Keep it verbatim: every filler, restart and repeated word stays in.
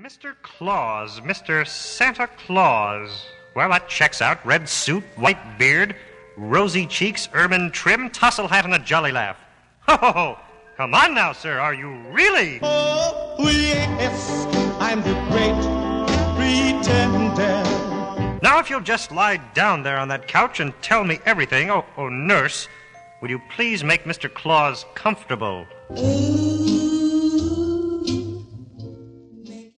Mister Claus, Mister Santa Claus. Well, that checks out. Red suit, white beard, rosy cheeks, ermine trim, tassel hat, and a jolly laugh. Ho, ho, ho. Come on now, sir. Are you really? Oh, yes, I'm the great pretender. Now, if you'll just lie down there on that couch and tell me everything. Oh, oh, nurse, would you please make Mister Claus comfortable? Ooh.